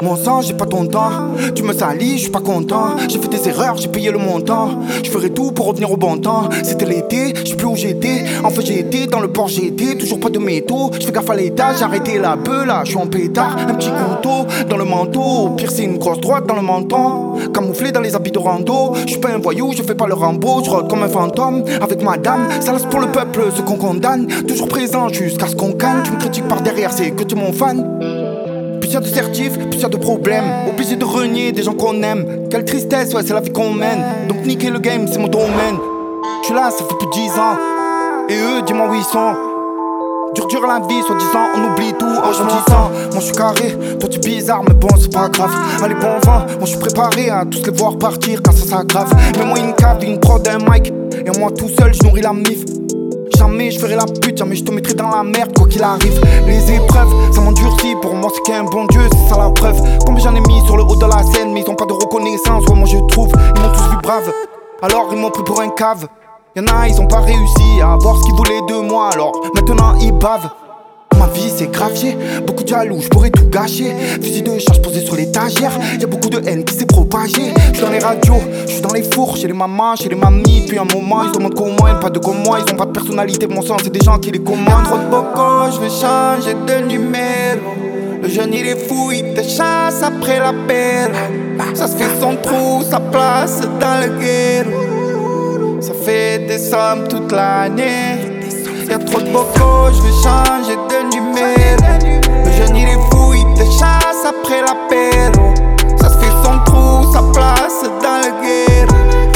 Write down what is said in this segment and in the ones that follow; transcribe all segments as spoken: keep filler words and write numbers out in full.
Mon sang, j'ai pas ton temps. Tu me salis, je suis pas content. J'ai fait des erreurs, j'ai payé le montant. Je ferai tout pour revenir au bon temps. C'était l'été, je sais plus où j'étais. En fait, j'ai été dans le port, j'ai été. Toujours pas de métaux. Je fais gaffe à l'état, j'ai arrêté la beuh là. Je suis en pétard, un petit couteau dans le manteau. Au pire, c'est une grosse droite dans le menton. Camouflé dans les habits de rando. Je suis pas un voyou, je fais pas le Rambo. Je rôde comme un fantôme avec madame. Ça laisse pour le peuple ce qu'on condamne. Toujours présent jusqu'à ce qu'on gagne. Tu me critiques par derrière, c'est que tu es mon fan. Plus y'a de certifs, plus y'a de problèmes. Obligé de renier des gens qu'on aime. Quelle tristesse, ouais, c'est la vie qu'on mène. Donc niquer le game, c'est mon domaine. J'suis là, ça fait plus de dix ans. Et eux, dis-moi où ils sont. Dur dur la vie, soi-disant, on oublie tout en grandissant. Moi j'suis carré, toi tu bizarre, mais bon c'est pas grave. Allez bon vent, moi j'suis préparé à tous les voir partir quand ça s'aggrave. Mets-moi une cave, une prod, un mic. Et moi tout seul, j'nourris la mif. Jamais je ferai la pute, jamais je te mettrai dans la merde quoi qu'il arrive. Les épreuves, ça m'endurcit, pour moi c'est qu'un bon Dieu, c'est ça la preuve. Combien j'en ai mis sur le haut de la scène, mais ils ont pas de reconnaissance, ouais moi je trouve. Ils m'ont tous vu brave, alors ils m'ont pris pour un cave. Y'en a, ils ont pas réussi à avoir ce qu'ils voulaient de moi, alors maintenant ils bavent. Ma vie c'est grave, j'ai beaucoup de jaloux, je pourrais tout gâcher. Fusil de charge posé sur l'étagère, y'a beaucoup de haine qui s'est propagée. J'suis dans les radios, j'suis dans les fours, chez les mamans, chez les mamies. Depuis un moment, ils demandent comment, ils pas de comme moi. Ils ont pas de personnalité, mon sang, c'est des gens qui les commandent. Trop de bocaux, j'vais changer de numéro. Le jeune il est fou, il te chasse après la paire. Ça se fait son trou, sa place dans le ghetto. Ça fait des sommes toute l'année. Y'a trop de bocaux, j'vais changer de numéro. Le jeune il est fou, il te chasse après l'apéro. Ça se fait son trou, sa place dans le ghetto.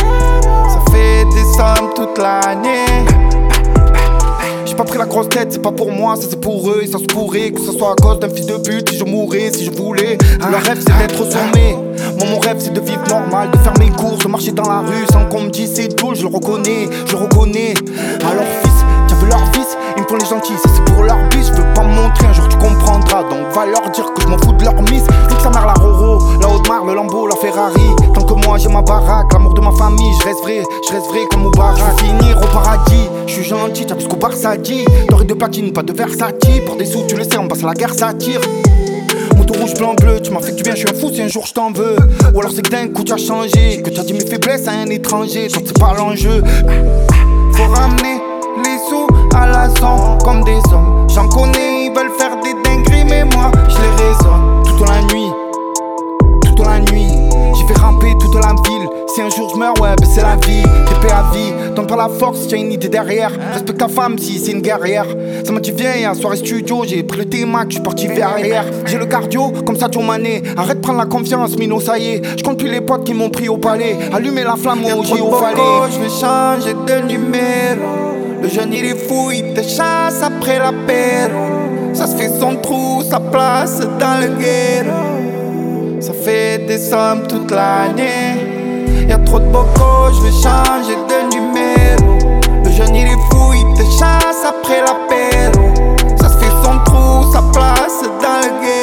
Ça fait des sommes toute l'année. J'ai pas pris la grosse tête, c'est pas pour moi, ça c'est pour eux. Et ça se pourrait que ce soit à cause d'un fils de pute si je mourrais, si je voulais. Leur rêve c'est d'être au sommet. Moi mon rêve c'est de vivre normal, de faire mes courses, de marcher dans la rue sans qu'on me dise c'est tout, je le reconnais, je le reconnais. Alors fils, tu veux leur vice, ils me font les gentils, ça c'est pour leur bis. Je veux pas me montrer, un jour tu comprendras, donc va leur dire que je m'en fous de leur miss. Fixe sa mère la Roro, la Haute-Marre, le Lambo, la Ferrari. Tant que moi j'ai ma baraque, l'amour de ma famille, je reste vrai, je reste vrai comme Moubarak. Je veux finir au paradis, je suis gentil, t'as plus qu'au Barça dit. Doré de platine, pas de Versace, pour des sous tu le sais, on passe à la guerre, ça tire. Moto rouge, blanc, bleu, tu m'as fait du bien, je suis un fou si un jour je t'en veux. Ou alors c'est que d'un coup tu as changé, que tu as dit mes faiblesses à un étranger, toi c'est pas l'enjeu. Faut ramener les sous à la zone comme des hommes. J'en connais, ils veulent faire des dingueries, mais moi je les raisonne. Toute la nuit, toute la nuit, j'ai fait ramper toute la ville. Si un jour je meurs, ouais, ben c'est la vie, t'es paix à vie. Donne pas la force, y'a une idée derrière. Respecte ta femme si c'est une guerrière. Ça m'a dit viens, à soirée studio, j'ai pris le T-Mac, j'suis parti vers arrière. J'ai le cardio, comme ça Mané. Arrête de prendre la confiance, Mino, ça y est. J'compte plus les potes qui m'ont pris au palais. Allumer la flamme au J au fallait. J'vais changer de numéro. Le jeune il est fou, il te chasse après l'apéro. Ça se fait son trou, sa place dans le ghetto. Ça fait des sommes toute l'année. Y'a trop de bocaux, j'vais changer de numéro. Le jeune il est fou, il te chasse après l'apéro. Ça se fait son trou, sa place dans le ghetto.